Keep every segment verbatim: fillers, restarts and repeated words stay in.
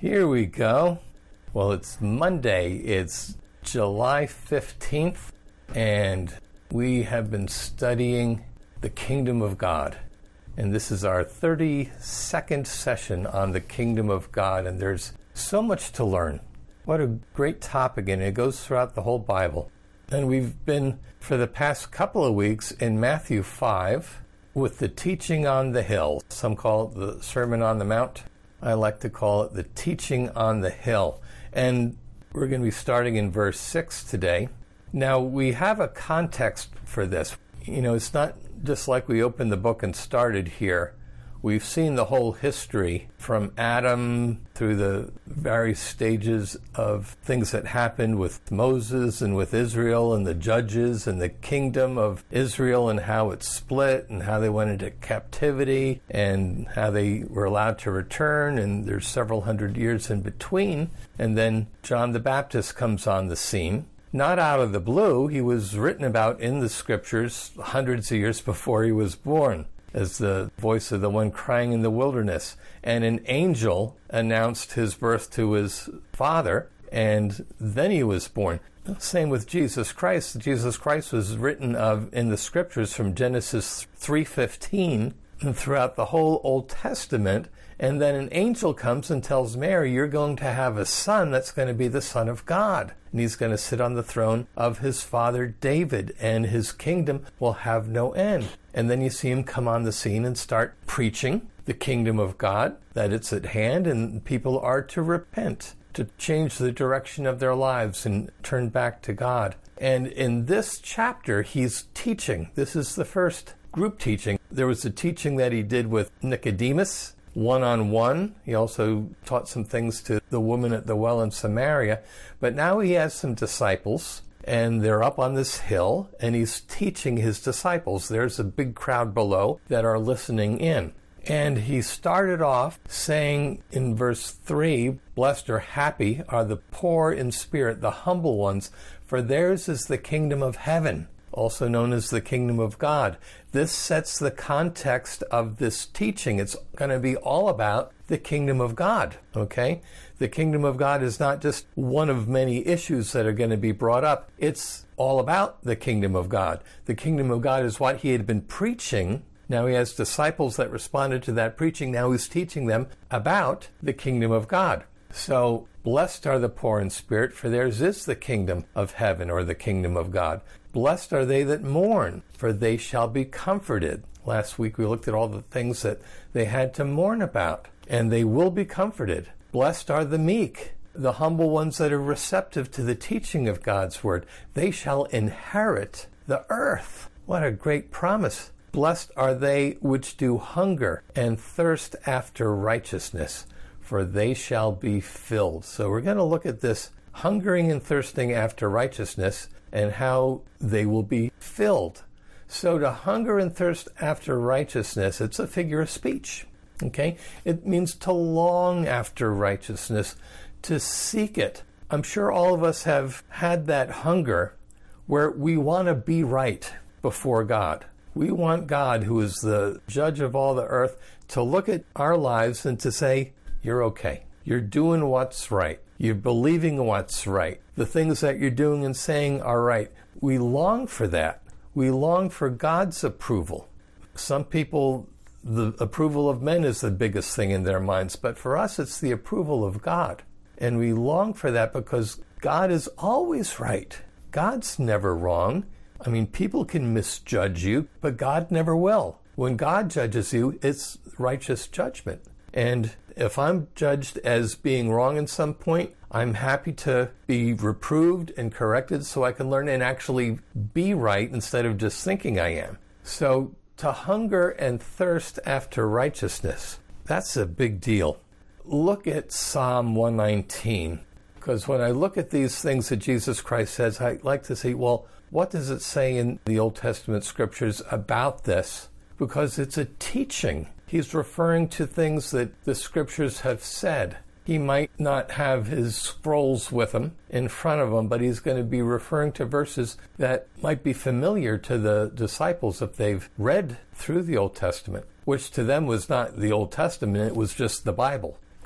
Here we go. Well, it's Monday. It's July fifteenth, and we have been studying the Kingdom of God. And this is our thirty-second session on the Kingdom of God, and there's so much to learn. What a great topic, and it goes throughout the whole Bible. And we've been, for the past couple of weeks, in Matthew five with the teaching on the hill. Some call it the Sermon on the Mount. I like to call it the teaching on the hill. And we're going to be starting in verse six today. Now, we have a context for this. You know, it's not just like we opened the book and started here. We've seen the whole history from Adam through the various stages of things that happened with Moses and with Israel and the judges and the kingdom of Israel and how it split and how they went into captivity and how they were allowed to return. And there's several hundred years in between. And then John the Baptist comes on the scene. Not out of the blue. He was written about in the scriptures hundreds of years before he was born, as the voice of the one crying in the wilderness. And an angel announced his birth to his father, and then he was born. Same with Jesus Christ. Jesus Christ was written of in the scriptures from Genesis three fifteen and throughout the whole Old Testament. And then an angel comes and tells Mary, you're going to have a son that's going to be the Son of God. And he's going to sit on the throne of his father David, and his kingdom will have no end. And then you see him come on the scene and start preaching the kingdom of God, that it's at hand, and people are to repent, to change the direction of their lives and turn back to God. And in this chapter, he's teaching. This is the first group teaching. There was a teaching that he did with Nicodemus, one-on-one. He also taught some things to the woman at the well in Samaria. But now he has some disciples, and they're up on this hill, and he's teaching his disciples. There's a big crowd below that are listening in. And he started off saying in verse three, blessed or happy are the poor in spirit, the humble ones, for theirs is the kingdom of heaven, also known as the kingdom of God. This sets the context of this teaching. It's going to be all about the kingdom of God, okay? The kingdom of God is not just one of many issues that are going to be brought up. It's all about the kingdom of God. The kingdom of God is what he had been preaching. Now he has disciples that responded to that preaching. Now he's teaching them about the kingdom of God. So, blessed are the poor in spirit, for theirs is the kingdom of heaven, or the kingdom of God. Blessed are they that mourn, for they shall be comforted. Last week we looked at all the things that they had to mourn about, and they will be comforted. Blessed are the meek, the humble ones that are receptive to the teaching of God's word. They shall inherit the earth. What a great promise. Blessed are they which do hunger and thirst after righteousness, for they shall be filled. So we're going to look at this hungering and thirsting after righteousness and how they will be filled. So to hunger and thirst after righteousness, it's a figure of speech, okay? It means to long after righteousness, to seek it. I'm sure all of us have had that hunger where we want to be right before God. We want God, who is the judge of all the earth, to look at our lives and to say, you're okay. You're doing what's right. You're believing what's right. The things that you're doing and saying are right. We long for that. We long for God's approval. Some people, the approval of men is the biggest thing in their minds, but for us, it's the approval of God. And we long for that because God is always right. God's never wrong. I mean, people can misjudge you, but God never will. When God judges you, it's righteous judgment. And if I'm judged as being wrong at some point, I'm happy to be reproved and corrected so I can learn and actually be right instead of just thinking I am. So to hunger and thirst after righteousness, that's a big deal. Look at Psalm one nineteen, because when I look at these things that Jesus Christ says, I like to say, well, what does it say in the Old Testament scriptures about this? Because it's a teaching. He's referring to things that the scriptures have said. He might not have his scrolls with him in front of him, but he's going to be referring to verses that might be familiar to the disciples if they've read through the Old Testament, which to them was not the Old Testament, it was just the Bible.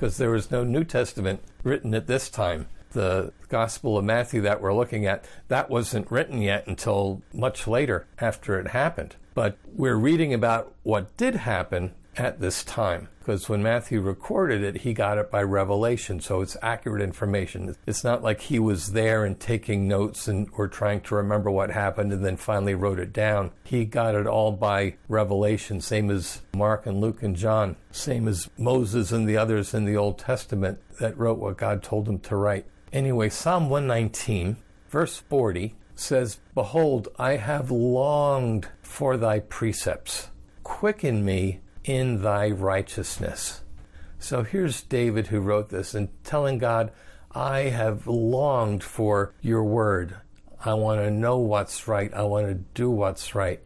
because there was no New Testament written at this time. The Gospel of Matthew that we're looking at, that wasn't written yet until much later after it happened. But we're reading about what did happen at this time, because when Matthew recorded it, he got it by revelation, so it's accurate information. It's not like he was there and taking notes and or trying to remember what happened and then finally wrote it down. He got it all by revelation, same as Mark and Luke and John, same as Moses and the others in the Old Testament that wrote what God told them to write. Anyway, Psalm one nineteen, verse forty, says, "Behold, I have longed for thy precepts. Quicken me in thy righteousness." So here's David who wrote this and telling God, I have longed for your word. I want to know what's right. I want to do what's right.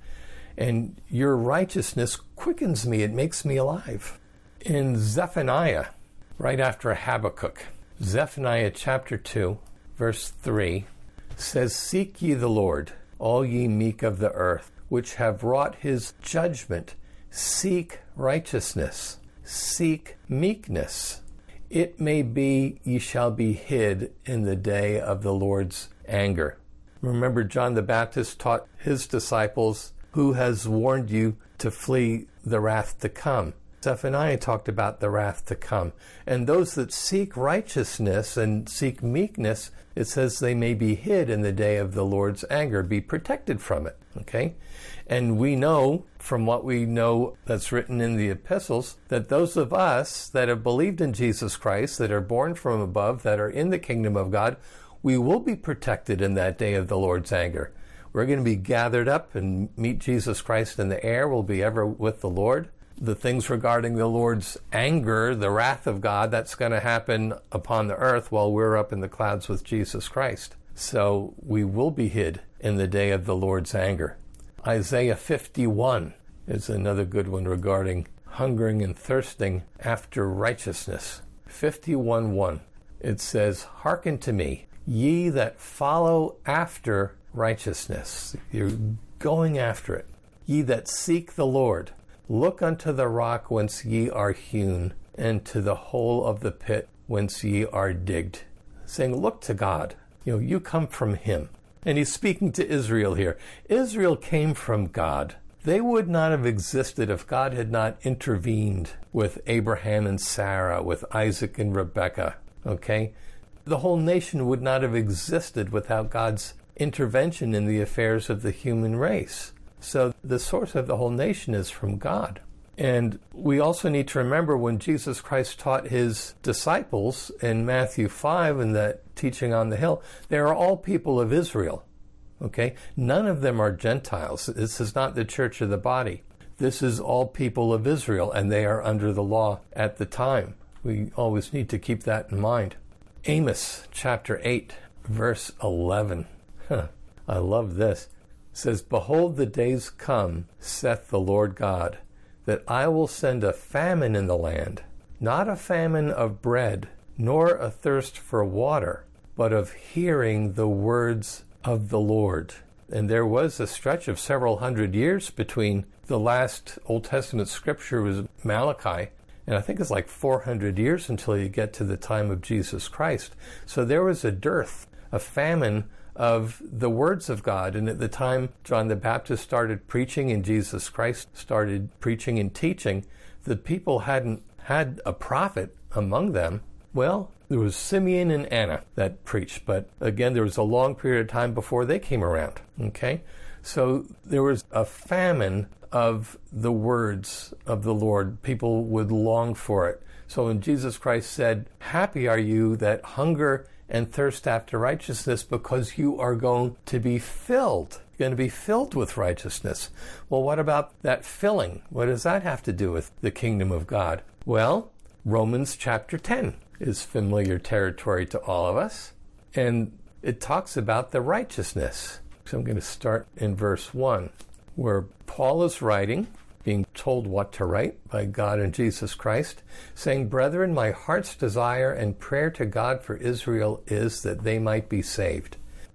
And your righteousness quickens me. It makes me alive. In Zephaniah, right after Habakkuk, Zephaniah chapter two, verse three, says, "Seek ye the Lord, all ye meek of the earth, which have wrought his judgment. Seek righteousness, seek meekness. It may be ye shall be hid in the day of the Lord's anger." Remember, John the Baptist taught his disciples, "Who has warned you to flee the wrath to come?" Zephaniah talked about the wrath to come. And those that seek righteousness and seek meekness, it says they may be hid in the day of the Lord's anger, be protected from it. Okay? And we know from what we know that's written in the epistles that those of us that have believed in Jesus Christ, that are born from above, that are in the kingdom of God, we will be protected in that day of the Lord's anger. We're going to be gathered up and meet Jesus Christ in the air. We'll be ever with the Lord. The things regarding the Lord's anger, the wrath of God, that's going to happen upon the earth while we're up in the clouds with Jesus Christ. So we will be hid in the day of the Lord's anger. Isaiah fifty-one is another good one regarding hungering and thirsting after righteousness. fifty-one one. It says, "Hearken to me, ye that follow after righteousness." You're going after it. "Ye that seek the Lord, look unto the rock whence ye are hewn, and to the hole of the pit whence ye are digged." Saying, look to God. You know, you come from him. And he's speaking to Israel here. Israel came from God. They would not have existed if God had not intervened with Abraham and Sarah, with Isaac and Rebekah. Okay? The whole nation would not have existed without God's intervention in the affairs of the human race. So the source of the whole nation is from God. And we also need to remember when Jesus Christ taught his disciples in Matthew five in that teaching on the hill, they are all people of Israel. Okay? None of them are Gentiles. This is not the church of the body. This is all people of Israel, and they are under the law at the time. We always need to keep that in mind. Amos chapter eight, verse eleven. Huh, I love this. It says, "Behold, the days come, saith the Lord God, that I will send a famine in the land, not a famine of bread, nor a thirst for water, but of hearing the words of the Lord." And there was a stretch of several hundred years between the last Old Testament scripture was Malachi, and I think it's like four hundred years until you get to the time of Jesus Christ. So there was a dearth, a famine of the words of God. And at the time John the Baptist started preaching and Jesus Christ started preaching and teaching, the people hadn't had a prophet among them. Well, there was Simeon and Anna that preached, but again, there was a long period of time before they came around. Okay? So there was a famine of the words of the Lord. People would long for it. So when Jesus Christ said, "Happy are you that hunger and thirst after righteousness, because you are going to be filled." You're going to be filled with righteousness. Well, what about that filling? What does that have to do with the kingdom of God? Well, Romans chapter ten is familiar territory to all of us. And it talks about the righteousness. So I'm going to start in verse one, where Paul is writing, being told what to write by God and Jesus Christ, saying, "Brethren, my heart's desire and prayer to God for Israel is that they might be saved.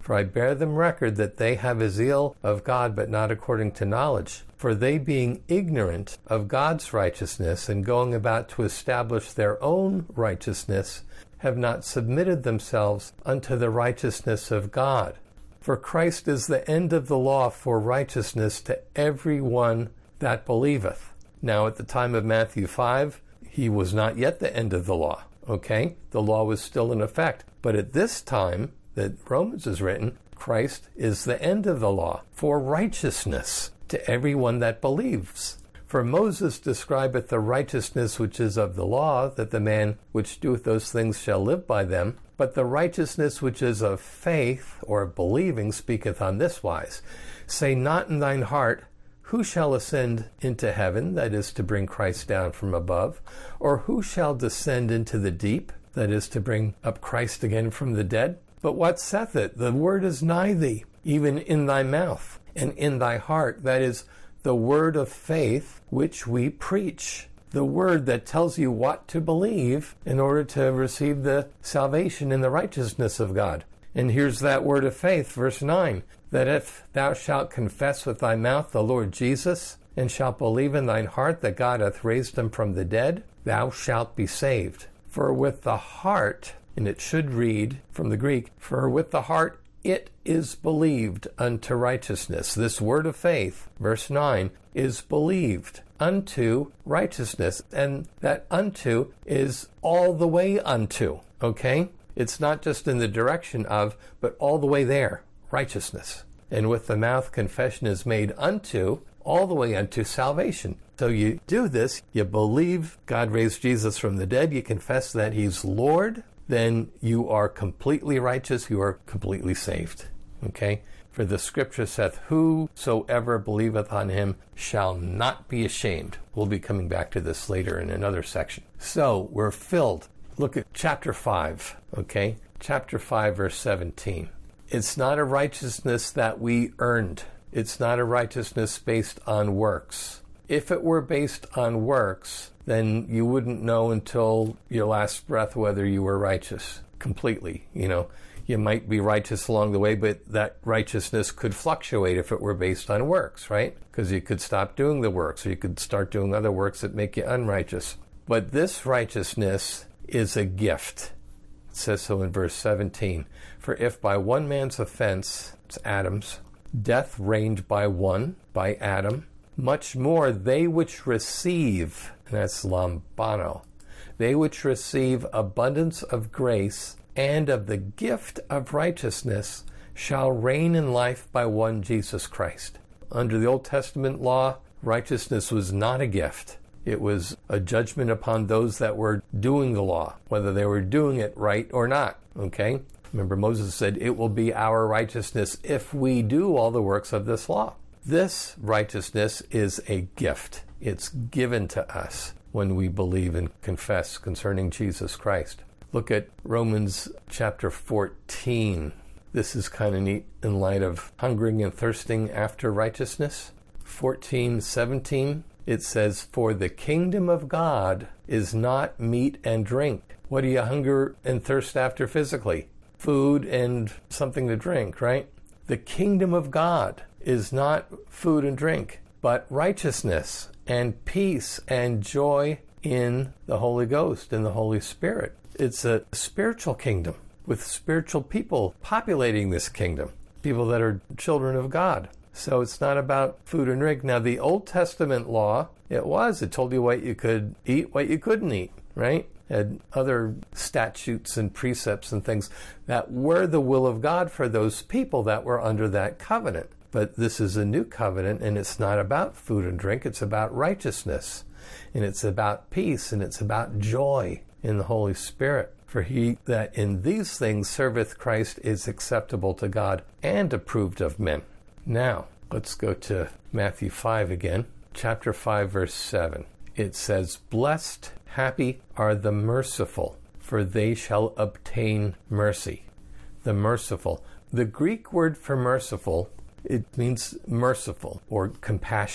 For I bear them record that they have a zeal of God, but not according to knowledge. For they, being ignorant of God's righteousness and going about to establish their own righteousness, have not submitted themselves unto the righteousness of God. For Christ is the end of the law for righteousness to every one that believeth. Now at the time of Matthew five, he was not yet the end of the law, okay? The law was still in effect. But at this time that Romans is written, Christ is the end of the law for righteousness to everyone that believes. For Moses describeth the righteousness which is of the law, that the man which doeth those things shall live by them. But the righteousness which is of faith, or of believing, speaketh on this wise. Say not in thine heart, who shall ascend into heaven, that is to bring Christ down from above? Or who shall descend into the deep, that is to bring up Christ again from the dead? But what saith it? The word is nigh thee, even in thy mouth, and in thy heart, that is, the word of faith which we preach. The word that tells you what to believe in order to receive the salvation and the righteousness of God. And here's that word of faith, verse nine, that if thou shalt confess with thy mouth the Lord Jesus, and shalt believe in thine heart that God hath raised him from the dead, thou shalt be saved. For with the heart, and it should read from the Greek, for with the heart it is believed unto righteousness. This word of faith, verse nine, is believed unto righteousness. And that unto is all the way unto, okay? It's not just in the direction of, but all the way there, righteousness. And with the mouth confession is made unto, all the way unto salvation. So you do this, you believe God raised Jesus from the dead, you confess that he's Lord, then you are completely righteous, you are completely saved. Okay? For the scripture saith, whosoever believeth on him shall not be ashamed. We'll be coming back to this later in another section. So we're filled. Look at chapter five, okay? Chapter five, verse seventeen. It's not a righteousness that we earned. It's not a righteousness based on works. If it were based on works, then you wouldn't know until your last breath whether you were righteous completely. You know, you might be righteous along the way, but that righteousness could fluctuate if it were based on works, right? Because you could stop doing the works, or you could start doing other works that make you unrighteous. But this righteousness is a gift. It says so in verse seventeen. For if by one man's offense, it's Adam's, death reigned by one, by Adam, much more they which receive, and that's lambano, they which receive abundance of grace and of the gift of righteousness shall reign in life by one Jesus Christ. Under the Old Testament law, righteousness was not a gift. It was a judgment upon those that were doing the law, whether they were doing it right or not, okay? Remember, Moses said, it will be our righteousness if we do all the works of this law. This righteousness is a gift. It's given to us when we believe and confess concerning Jesus Christ. Look at Romans chapter fourteen. This is kind of neat in light of hungering and thirsting after righteousness. fourteen seventeen, it says, for the kingdom of God is not meat and drink. What do you hunger and thirst after physically? Food and something to drink, right? The kingdom of God is not food and drink, but righteousness and peace and joy in the Holy Ghost, in the Holy Spirit. It's a spiritual kingdom with spiritual people populating this kingdom, people that are children of God. So it's not about food and drink. Now, the Old Testament law, it was. It told you what you could eat, what you couldn't eat, right? And other statutes and precepts and things that were the will of God for those people that were under that covenant. But this is a new covenant, and it's not about food and drink. It's about righteousness, and it's about peace, and it's about joy in the Holy Spirit. For he that in these things serveth Christ is acceptable to God and approved of men. Now, let's go to Matthew five again, chapter five, verse seven. It says, blessed, happy are the merciful, for they shall obtain mercy. The merciful. The Greek word for merciful, it means merciful or compassionate.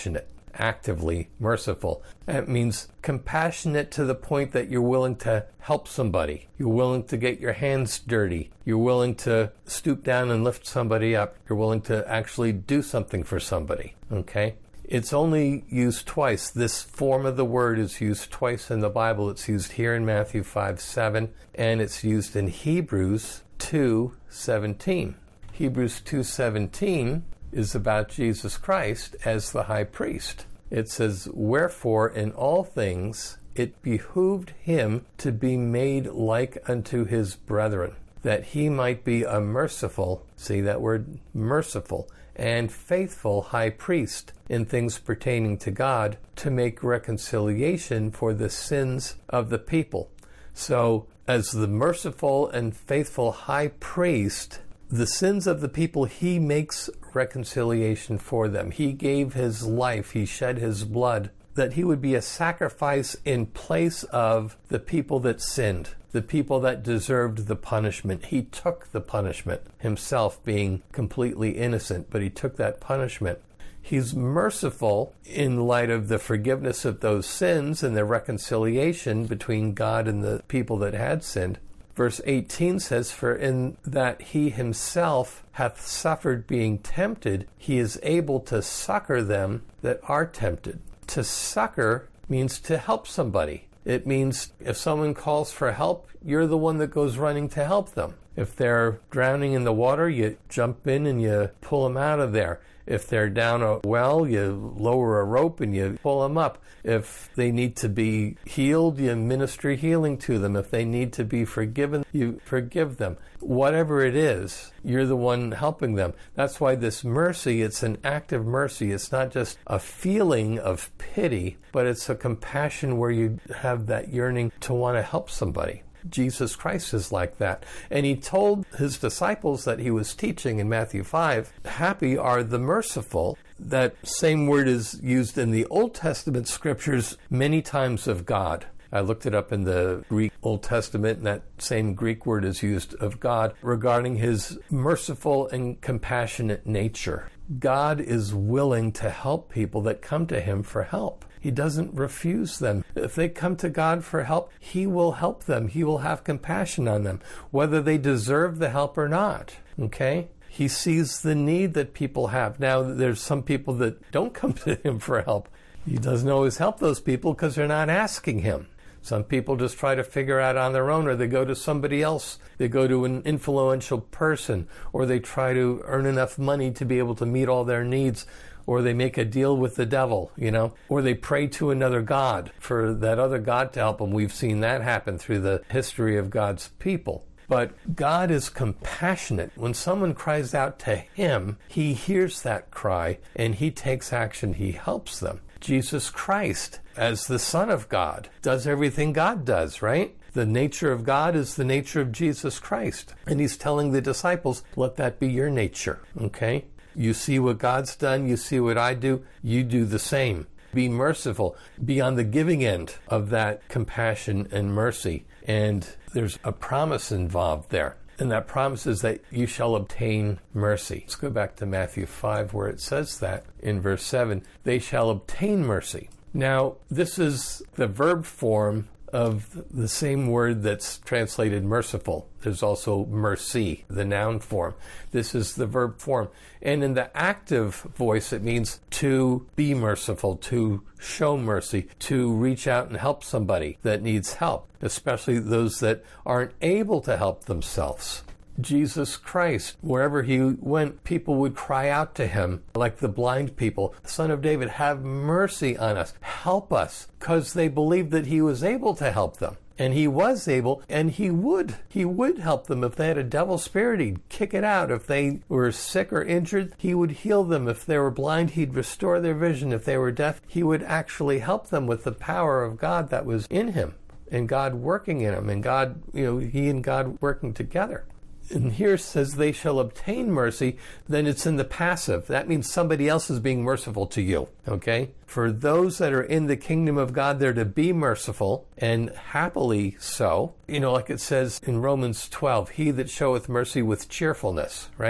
actively merciful. That means compassionate to the point that you're willing to help somebody. You're willing to get your hands dirty. You're willing to stoop down and lift somebody up. You're willing to actually do something for somebody, okay? It's only used twice. This form of the word is used twice in the Bible. It's used here in Matthew five seven, and it's used in Hebrews two seventeen. Hebrews two seventeen is about Jesus Christ as the high priest. It says, "Wherefore in all things it behooved him to be made like unto his brethren, that he might be a merciful," see that word, merciful, "and faithful high priest in things pertaining to God, to make reconciliation for the sins of the people." So, as the merciful and faithful high priest, the sins of the people, he makes reconciliation for them. He gave his life, he shed his blood, that he would be a sacrifice in place of the people that sinned, the people that deserved the punishment. He took the punishment, himself being completely innocent, but he took that punishment. He's merciful in light of the forgiveness of those sins and the reconciliation between God and the people that had sinned. Verse eighteen says, "For in that he himself hath suffered being tempted, he is able to succor them that are tempted." To succor means to help somebody. It means if someone calls for help, you're the one that goes running to help them. If they're drowning in the water, you jump in and you pull them out of there. If they're down a well, you lower a rope and you pull them up. If they need to be healed, you minister healing to them. If they need to be forgiven, you forgive them. Whatever it is, you're the one helping them. That's why this mercy, it's an act of mercy. It's not just a feeling of pity, but it's a compassion where you have that yearning to want to help somebody. Jesus Christ is like that. And he told his disciples that he was teaching in Matthew five, "Happy are the merciful." That same word is used in the Old Testament scriptures many times of God. I looked it up in the Greek Old Testament, and that same Greek word is used of God regarding his merciful and compassionate nature. God is willing to help people that come to him for help. He doesn't refuse them. If they come to God for help, he will help them. He will have compassion on them, whether they deserve the help or not. Okay? He sees the need that people have. Now, there's some people that don't come to him for help. He doesn't always help those people because they're not asking him. Some people just try to figure out on their own, or they go to somebody else. They go to an influential person, or they try to earn enough money to be able to meet all their needs, or they make a deal with the devil, you know, or they pray to another god for that other god to help them. We've seen that happen through the history of God's people. But God is compassionate. When someone cries out to him, he hears that cry and he takes action. He helps them. Jesus Christ, as the Son of God, does everything God does, right? The nature of God is the nature of Jesus Christ. And he's telling the disciples, let that be your nature, okay? You see what God's done, you see what I do, you do the same. Be merciful. Be on the giving end of that compassion and mercy. And there's a promise involved there. And that promise is that you shall obtain mercy. Let's go back to Matthew five where it says that in verse seven. They shall obtain mercy. Now, this is the verb form of the same word that's translated merciful. There's also mercy, the noun form. This is the verb form. And in the active voice, it means to be merciful, to show mercy, to reach out and help somebody that needs help, especially those that aren't able to help themselves. Jesus Christ, wherever he went, people would cry out to him, like the blind people, Son of David, have mercy on us, help us, because they believed that he was able to help them. And he was able, and he would. He would help them. If they had a devil spirit, he'd kick it out. If they were sick or injured, he would heal them. If they were blind, he'd restore their vision. If they were deaf, he would actually help them with the power of God that was in him, and God working in him, and God, you know, he and God working together. And here it says they shall obtain mercy, then it's in the passive. That means somebody else is being merciful to you, okay? For those that are in the kingdom of God, they're to be merciful, and happily so. You know, like it says in Romans twelve, he that showeth mercy with cheerfulness, right?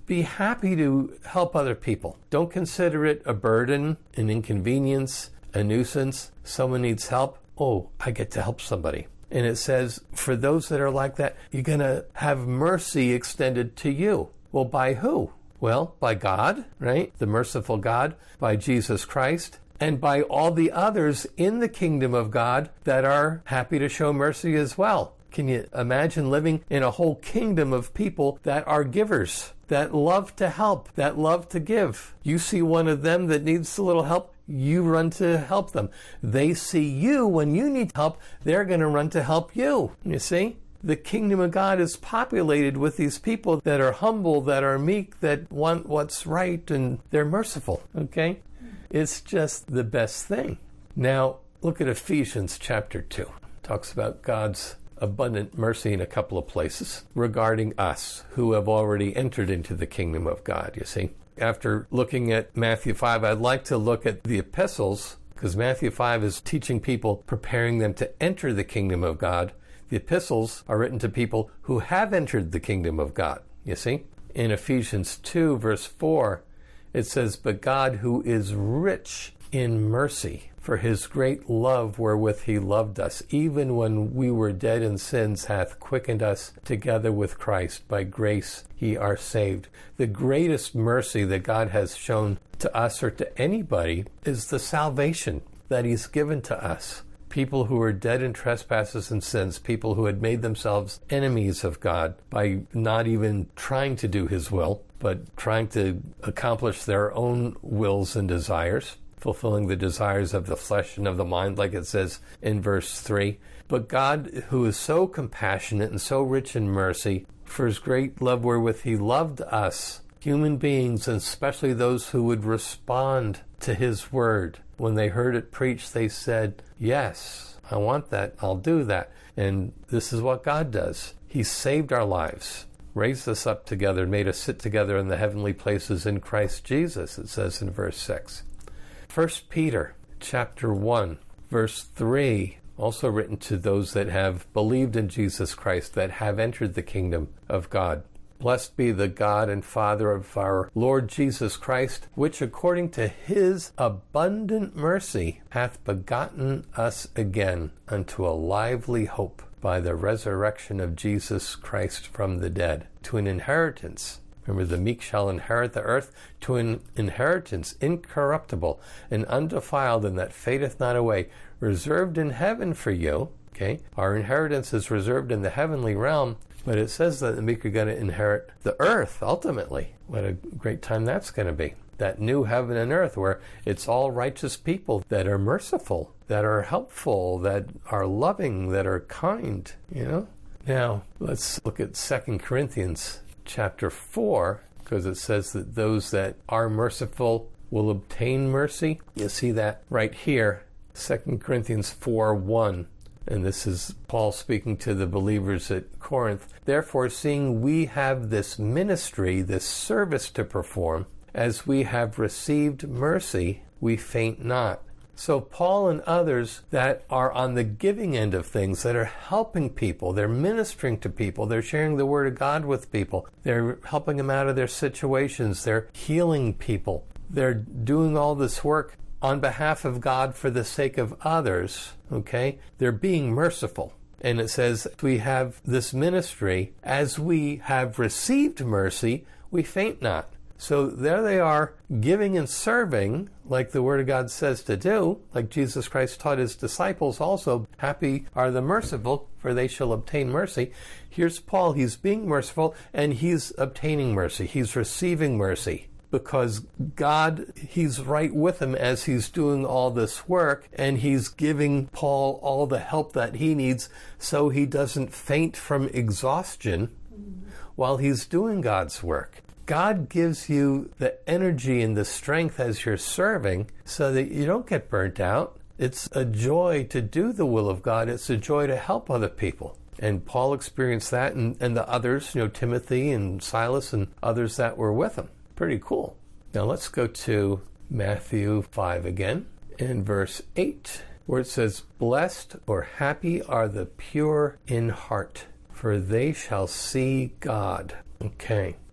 Be happy to help other people. Don't consider it a burden, an inconvenience, a nuisance. Someone needs help. Oh, I get to help somebody. And it says, for those that are like that, you're going to have mercy extended to you. Well, by who? Well, by God, right? The merciful God, by Jesus Christ, and by all the others in the kingdom of God that are happy to show mercy as well. Can you imagine living in a whole kingdom of people that are givers, that love to help, that love to give? You see one of them that needs a little help, you run to help them. They see you when you need help, they're going to run to help you. You see? The kingdom of God is populated with these people that are humble, that are meek, that want what's right, and they're merciful. Okay? It's just the best thing. Now, look at Ephesians chapter two. It talks about God's abundant mercy in a couple of places regarding us who have already entered into the kingdom of God, you see. After looking at Matthew five, I'd like to look at the epistles, because Matthew five is teaching people, preparing them to enter the kingdom of God. The epistles are written to people who have entered the kingdom of God, you see. In Ephesians two, verse four, it says, but God, who is rich in mercy, for his great love wherewith he loved us, even when we were dead in sins, hath quickened us together with Christ. By grace ye are saved. The greatest mercy that God has shown to us or to anybody is the salvation that he's given to us. People who were dead in trespasses and sins, people who had made themselves enemies of God by not even trying to do his will, but trying to accomplish their own wills and desires, fulfilling the desires of the flesh and of the mind, like it says in verse three. But God, who is so compassionate and so rich in mercy, for his great love wherewith he loved us, human beings, and especially those who would respond to his word. When they heard it preached, they said, yes, I want that, I'll do that. And this is what God does. He saved our lives, raised us up together, made us sit together in the heavenly places in Christ Jesus, it says in verse six. First Peter chapter one, verse three, also written to those that have believed in Jesus Christ, that have entered the kingdom of God. Blessed be the God and Father of our Lord Jesus Christ, which according to his abundant mercy hath begotten us again unto a lively hope by the resurrection of Jesus Christ from the dead, to an inheritance. Remember, the meek shall inherit the earth, to an inheritance incorruptible and undefiled, and that fadeth not away, reserved in heaven for you. Okay, our inheritance is reserved in the heavenly realm, but it says that the meek are going to inherit the earth ultimately. What a great time that's going to be. That new heaven and earth where it's all righteous people that are merciful, that are helpful, that are loving, that are kind, you know. Now, let's look at Second Corinthians chapter four, because it says that those that are merciful will obtain mercy. You see that right here, Second Corinthians four one. And this is Paul speaking to the believers at Corinth. Therefore, seeing we have this ministry, this service to perform, as we have received mercy, we faint not. So Paul and others that are on the giving end of things, that are helping people, they're ministering to people, they're sharing the word of God with people, they're helping them out of their situations, they're healing people, they're doing all this work on behalf of God for the sake of others, okay? They're being merciful. And it says, we have this ministry, as we have received mercy, we faint not. So there they are, giving and serving, like the Word of God says to do, like Jesus Christ taught his disciples also, happy are the merciful, for they shall obtain mercy. Here's Paul, he's being merciful, and he's obtaining mercy. He's receiving mercy. Because God, he's right with him as he's doing all this work, and he's giving Paul all the help that he needs so he doesn't faint from exhaustion while he's doing God's work. God gives you the energy and the strength as you're serving so that you don't get burnt out. It's a joy to do the will of God. It's a joy to help other people. And Paul experienced that, and, and the others, you know, Timothy and Silas and others that were with him. Pretty cool. Now let's go to Matthew five again in verse eight, where it says, blessed or happy are the pure in heart, for they shall see God. Okay.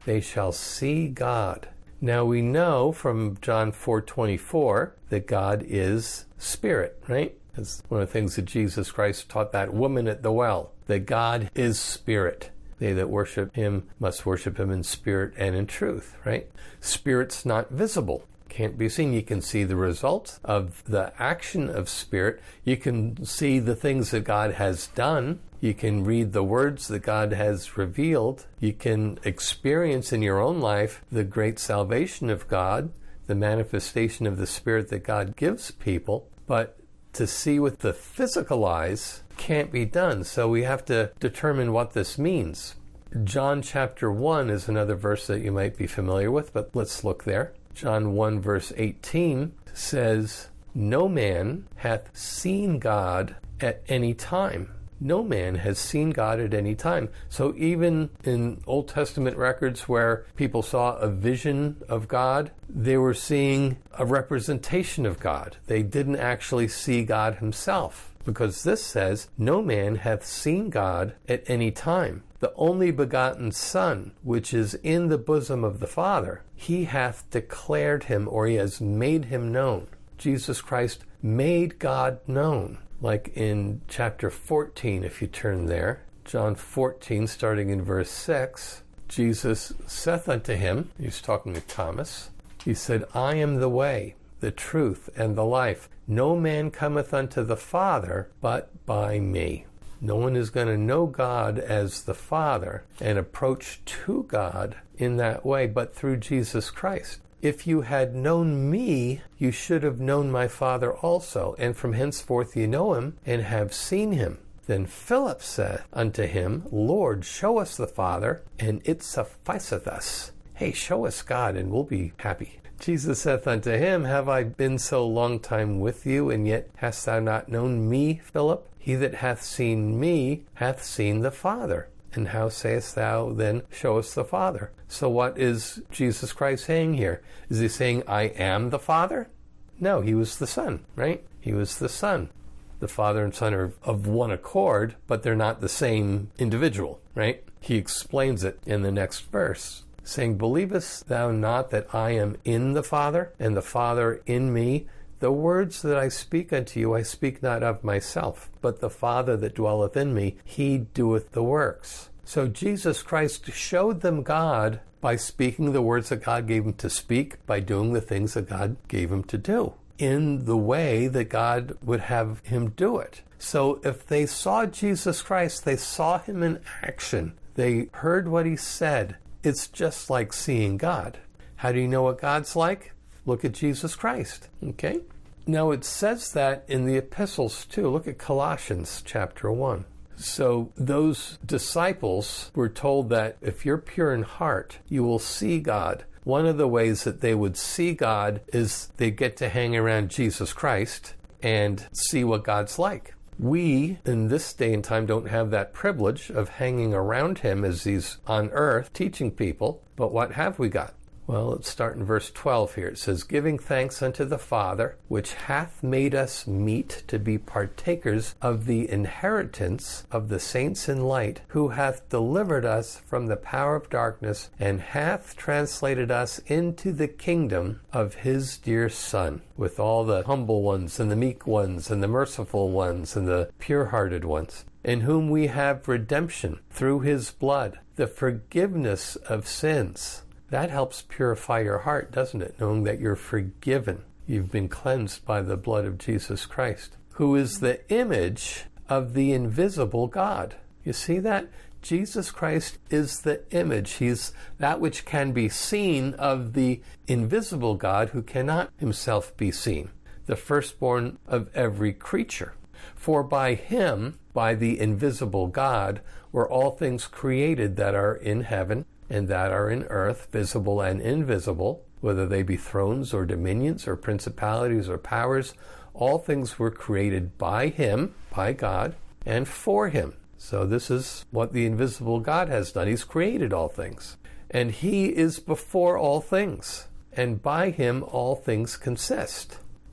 they shall see God. Now we know from John four twenty-four that God is spirit, right? That's one of the things that Jesus Christ taught that woman at the well, that God is spirit. They that worship him must worship him in spirit and in truth, right? Spirit's not visible, can't be seen. You can see the results of the action of spirit. You can see the things that God has done. You can read the words that God has revealed. You can experience in your own life the great salvation of God, the manifestation of the Spirit that God gives people. But to see with the physical eyes can't be done. So we have to determine what this means. John chapter one is another verse that you might be familiar with, but let's look there. John one verse eighteen says, "No man hath seen God at any time." No man has seen God at any time. So even in Old Testament records where people saw a vision of God, they were seeing a representation of God. They didn't actually see God himself, because this says, "No man hath seen God at any time. The only begotten Son, which is in the bosom of the Father, he hath declared him," or he has made him known. Jesus Christ made God known. Like in chapter fourteen, if you turn there, John fourteen, starting in verse six, Jesus saith unto him, he's talking to Thomas, he said, "I am the way, the truth, and the life. No man cometh unto the Father but by me." No one is going to know God as the Father and approach to God in that way but through Jesus Christ. "If you had known me, you should have known my Father also, and from henceforth ye know him, and have seen him." Then Philip said unto him, "Lord, show us the Father, and it sufficeth us." Hey, show us God, and we'll be happy. Jesus saith unto him, "Have I been so long time with you, and yet hast thou not known me, Philip? He that hath seen me hath seen the Father. And how sayest thou then, show us the Father?" So what is Jesus Christ saying here? Is he saying, I am the Father? No, he was the Son, right? He was the Son. The Father and Son are of one accord, but they're not the same individual, right? He explains it in the next verse, saying, "Believest thou not that I am in the Father, and the Father in me? The words that I speak unto you, I speak not of myself, but the Father that dwelleth in me, he doeth the works." So Jesus Christ showed them God by speaking the words that God gave him to speak, by doing the things that God gave him to do, in the way that God would have him do it. So if they saw Jesus Christ, they saw him in action. They heard what he said. It's just like seeing God. How do you know what God's like? Look at Jesus Christ, okay? Now it says that in the epistles too. Look at Colossians chapter one. So those disciples were told that if you're pure in heart, you will see God. One of the ways that they would see God is they get to hang around Jesus Christ and see what God's like. We, in this day and time, don't have that privilege of hanging around him as he's on earth teaching people. But what have we got? Well, let's start in verse twelve here. It says, "Giving thanks unto the Father, which hath made us meet to be partakers of the inheritance of the saints in light, who hath delivered us from the power of darkness, and hath translated us into the kingdom of his dear Son," with all the humble ones, and the meek ones, and the merciful ones, and the pure-hearted ones, "in whom we have redemption through his blood, the forgiveness of sins." That helps purify your heart, doesn't it? Knowing that you're forgiven. You've been cleansed by the blood of Jesus Christ, who is the image of the invisible God. You see that? Jesus Christ is the image. He's that which can be seen of the invisible God, who cannot himself be seen, the firstborn of every creature. For by him, by the invisible God, were all things created that are in heaven and that are in earth, visible and invisible, whether they be thrones or dominions or principalities or powers. All things were created by him, by God, and for him. So this is what the invisible God has done. He's created all things. And he is before all things, and by him all things consist.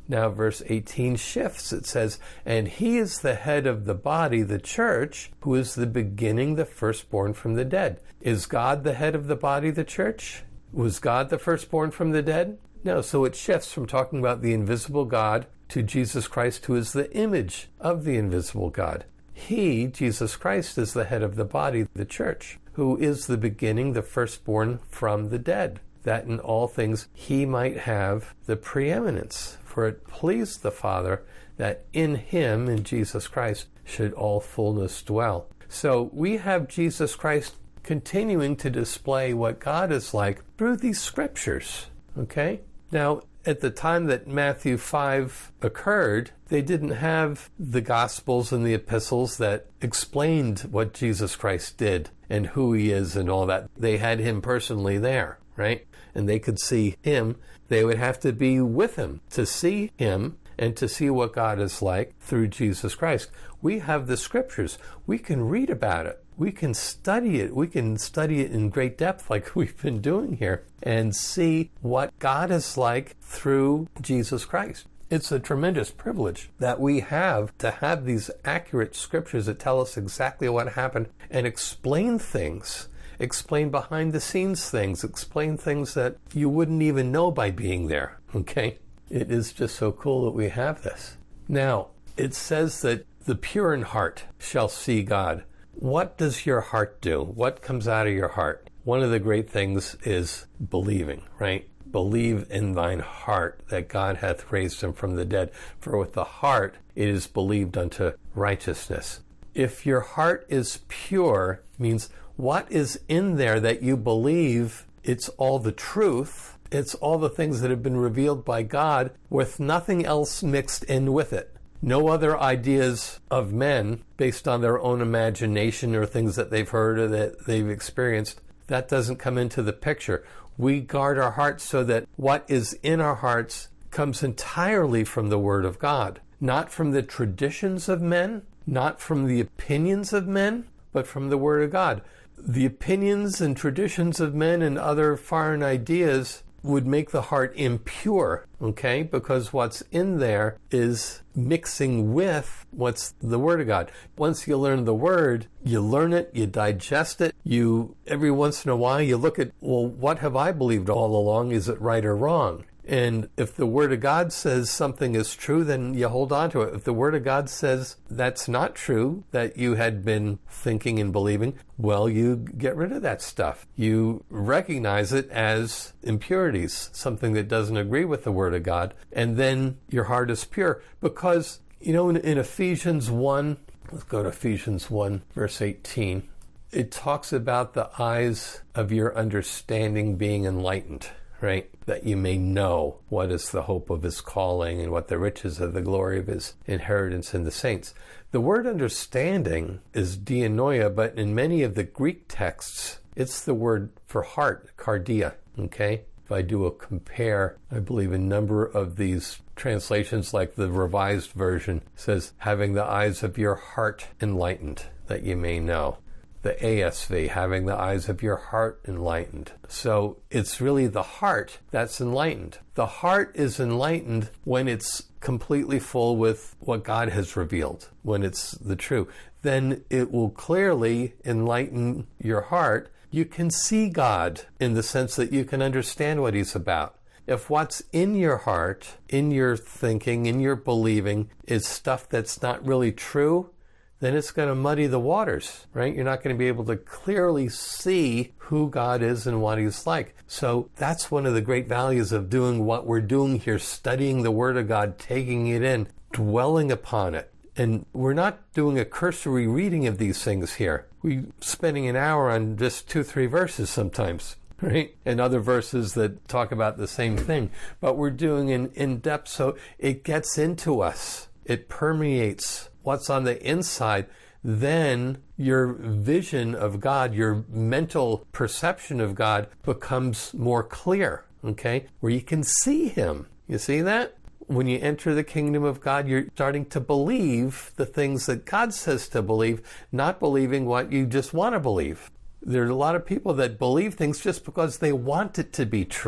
Now verse eighteen shifts. It says, and he is the head of the body, the church, who is the beginning, the firstborn from the dead. Is God the head of the body, the church? Was God the firstborn from the dead? No, so it shifts from talking about the invisible God to Jesus Christ, who is the image of the invisible God. He, Jesus Christ, is the head of the body, the church, who is the beginning, the firstborn from the dead, that in all things he might have the preeminence. For it pleased the Father that in him, in Jesus Christ, should all fullness dwell. So we have Jesus Christ continuing to display what God is like through these scriptures, okay? Now, at the time that Matthew five occurred, they didn't have the Gospels and the epistles that explained what Jesus Christ did and who he is and all that. They had him personally there, right? And they could see him. They would have to be with him to see him and to see what God is like through Jesus Christ. We have the scriptures. We can read about it. We can study it. We can study it in great depth like we've been doing here and see what God is like through Jesus Christ. It's a tremendous privilege that we have to have these accurate scriptures that tell us exactly what happened and explain things, explain behind the scenes things, explain things that you wouldn't even know by being there, okay? It is just so cool that we have this. Now, it says that the pure in heart shall see God. What does your heart do? What comes out of your heart? One of the great things is believing, right? Believe in thine heart that God hath raised him from the dead. For with the heart it is believed unto righteousness. If your heart is pure, means what is in there that you believe, it's all the truth. It's all the things that have been revealed by God with nothing else mixed in with it. No other ideas of men based on their own imagination or things that they've heard or that they've experienced. That doesn't come into the picture. We guard our hearts so that what is in our hearts comes entirely from the Word of God, not from the traditions of men, not from the opinions of men, but from the Word of God. The opinions and traditions of men and other foreign ideas would make the heart impure, okay? Because what's in there is mixing with what's the Word of God. Once you learn the Word, you learn it, you digest it, you, every once in a while, you look at, well, what have I believed all along? Is it right or wrong? And if the Word of God says something is true, then you hold on to it. If the Word of God says that's not true, that you had been thinking and believing, well, you get rid of that stuff. You recognize it as impurities, something that doesn't agree with the Word of God, and then your heart is pure. Because, you know, in, in Ephesians one, let's go to Ephesians one, verse eighteen, it talks about the eyes of your understanding being enlightened. Right? That you may know what is the hope of his calling and what the riches of the glory of his inheritance in the saints. The word understanding is dianoia, but in many of the Greek texts, it's the word for heart, cardia, okay? If I do a compare, I believe a number of these translations, like the Revised Version, says, having the eyes of your heart enlightened, that you may know. The A S V, having the eyes of your heart enlightened. So it's really the heart that's enlightened. The heart is enlightened when it's completely full with what God has revealed, when it's the truth. Then it will clearly enlighten your heart. You can see God in the sense that you can understand what he's about. If what's in your heart, in your thinking, in your believing, is stuff that's not really true, then it's going to muddy the waters, right? You're not going to be able to clearly see who God is and what he's like. So that's one of the great values of doing what we're doing here, studying the Word of God, taking it in, dwelling upon it. And we're not doing a cursory reading of these things here. We're spending an hour on just two, three verses sometimes, right? And other verses that talk about the same thing. But we're doing it in depth so it gets into us. It permeates what's on the inside. Then your vision of God, your mental perception of God becomes more clear, okay? Where you can see him. You see that? When you enter the kingdom of God, you're starting to believe the things that God says to believe, not believing what you just want to believe. There are a lot of people that believe things just because they want it to be true.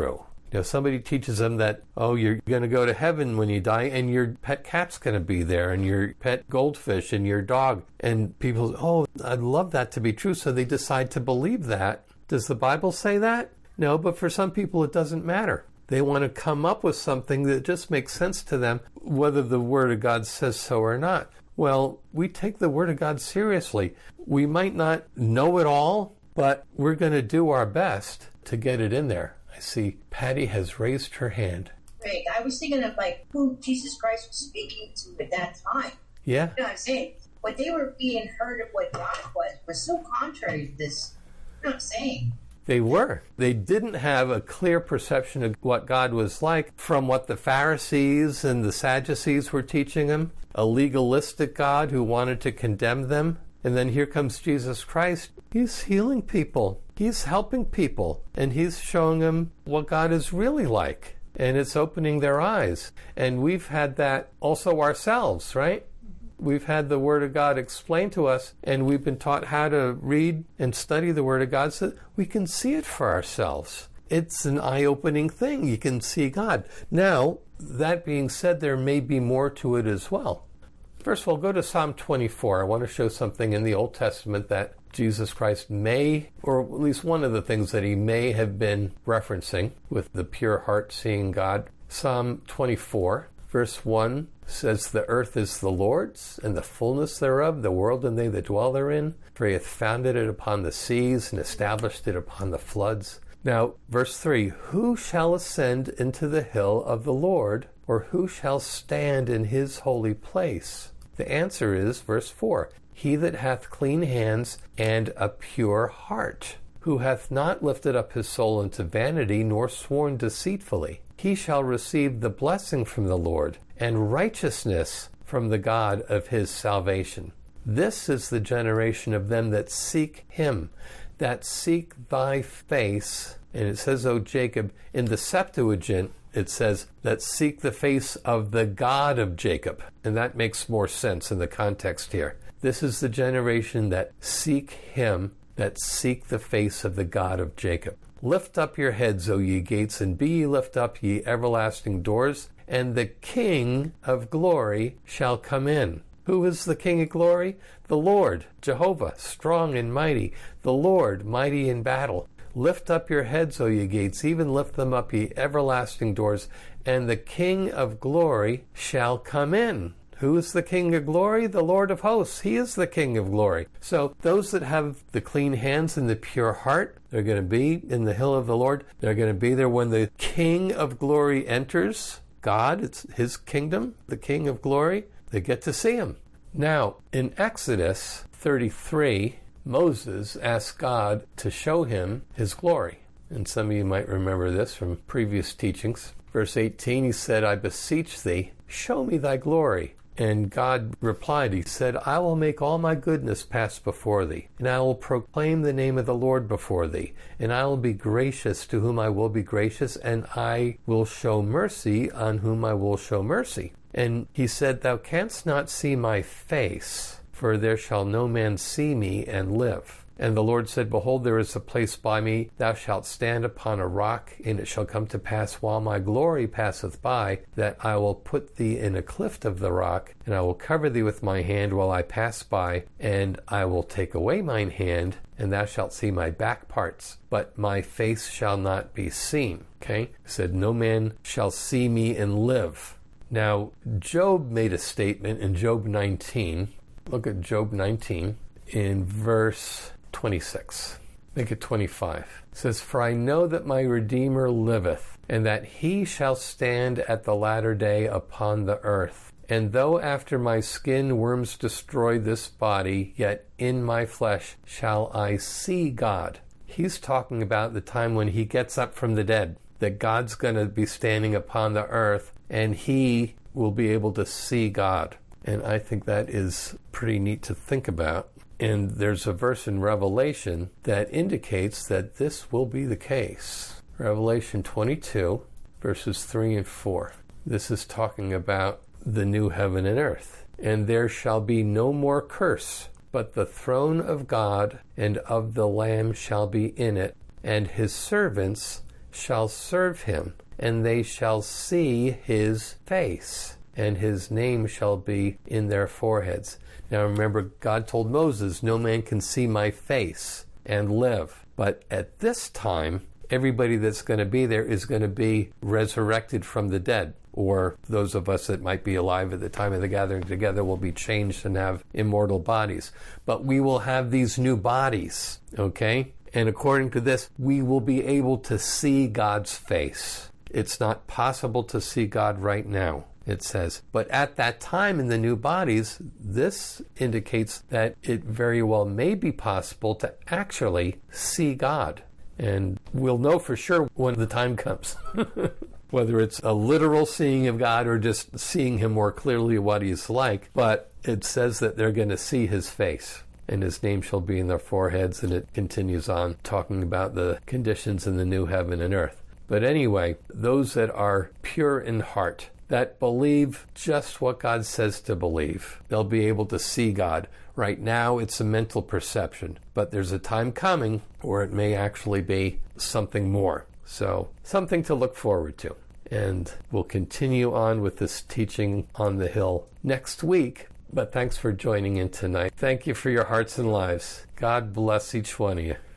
You know, somebody teaches them that, oh, you're going to go to heaven when you die, and your pet cat's going to be there, and your pet goldfish, and your dog. And people, oh, I'd love that to be true, so they decide to believe that. Does the Bible say that? No, but for some people it doesn't matter. They want to come up with something that just makes sense to them, whether the Word of God says so or not. Well, we take the Word of God seriously. We might not know it all, but we're going to do our best to get it in there. I see Patty has raised her hand. Right. I was thinking of like who Jesus Christ was speaking to at that time. Yeah. You know what I'm saying? What they were being heard of what God was was so contrary to this. You know what I'm saying? They were. They didn't have a clear perception of what God was like from what the Pharisees and the Sadducees were teaching them. A legalistic God who wanted to condemn them. And then here comes Jesus Christ. He's healing people. He's helping people. And he's showing them what God is really like. And it's opening their eyes. And we've had that also ourselves, right? We've had the Word of God explained to us, and we've been taught how to read and study the Word of God so that we can see it for ourselves. It's an eye-opening thing. You can see God. Now, that being said, there may be more to it as well. First of all, go to Psalm twenty-four. I want to show something in the Old Testament that Jesus Christ may, or at least one of the things that he may have been referencing with the pure heart seeing God. Psalm twenty-four, verse one says, "The earth is the Lord's, and the fullness thereof, the world and they that dwell therein. For he hath founded it upon the seas, and established it upon the floods." Now, verse three, "Who shall ascend into the hill of the Lord, or who shall stand in his holy place?" The answer is, verse four, "He that hath clean hands and a pure heart, who hath not lifted up his soul into vanity, nor sworn deceitfully. He shall receive the blessing from the Lord, and righteousness from the God of his salvation. This is the generation of them that seek him, that seek thy face." And it says, "O Jacob," in the Septuagint, it says, "that seek the face of the God of Jacob." And that makes more sense in the context here. This is the generation that seek him, that seek the face of the God of Jacob. "Lift up your heads, O ye gates, and be ye lift up, ye everlasting doors, and the King of glory shall come in." Who is the King of glory? The Lord, Jehovah, strong and mighty, the Lord, mighty in battle. "Lift up your heads, O ye gates, even lift them up, ye everlasting doors, and the King of glory shall come in." Who is the King of glory? The Lord of hosts. He is the King of glory. So those that have the clean hands and the pure heart, they're going to be in the hill of the Lord. They're going to be there when the King of glory enters. God, it's his kingdom, the King of glory. They get to see him. Now, in Exodus thirty-three, Moses asked God to show him his glory. And some of you might remember this from previous teachings. Verse eighteen, he said, "I beseech thee, show me thy glory." And God replied, he said, "I will make all my goodness pass before thee, and I will proclaim the name of the Lord before thee, and I will be gracious to whom I will be gracious, and I will show mercy on whom I will show mercy." And he said, "Thou canst not see my face, for there shall no man see me and live." And the Lord said, "Behold, there is a place by me, thou shalt stand upon a rock, and it shall come to pass while my glory passeth by, that I will put thee in a cleft of the rock, and I will cover thee with my hand while I pass by, and I will take away mine hand, and thou shalt see my back parts, but my face shall not be seen." Okay? He said, "No man shall see me and live." Now, Job made a statement in Job nineteen. Look at Job nineteen in verse twenty-six. Make it twenty-five. It says, "For I know that my Redeemer liveth, and that he shall stand at the latter day upon the earth. And though after my skin worms destroy this body, yet in my flesh shall I see God." He's talking about the time when he gets up from the dead, that God's going to be standing upon the earth, and he will be able to see God. And I think that is pretty neat to think about. And there's a verse in Revelation that indicates that this will be the case. Revelation twenty-two, verses three and four. This is talking about the new heaven and earth. "And there shall be no more curse, but the throne of God and of the Lamb shall be in it, and his servants shall serve him, and they shall see his face, and his name shall be in their foreheads. Now remember, God told Moses, no man can see my face and live. But at this time, everybody that's going to be there is going to be resurrected from the dead. Or those of us that might be alive at the time of the gathering together will be changed and have immortal bodies. But we will have these new bodies, okay? And according to this, we will be able to see God's face. It's not possible to see God right now, it says. But at that time in the new bodies, this indicates that it very well may be possible to actually see God. And we'll know for sure when the time comes. Whether it's a literal seeing of God or just seeing him more clearly what he's like. But it says that they're going to see his face, and his name shall be in their foreheads, and it continues on talking about the conditions in the new heaven and earth. But anyway, those that are pure in heart, that believe just what God says to believe, they'll be able to see God. Right now, it's a mental perception, but there's a time coming where it may actually be something more. So, something to look forward to. And we'll continue on with this teaching on the hill next week. But thanks for joining in tonight. Thank you for your hearts and lives. God bless each one of you.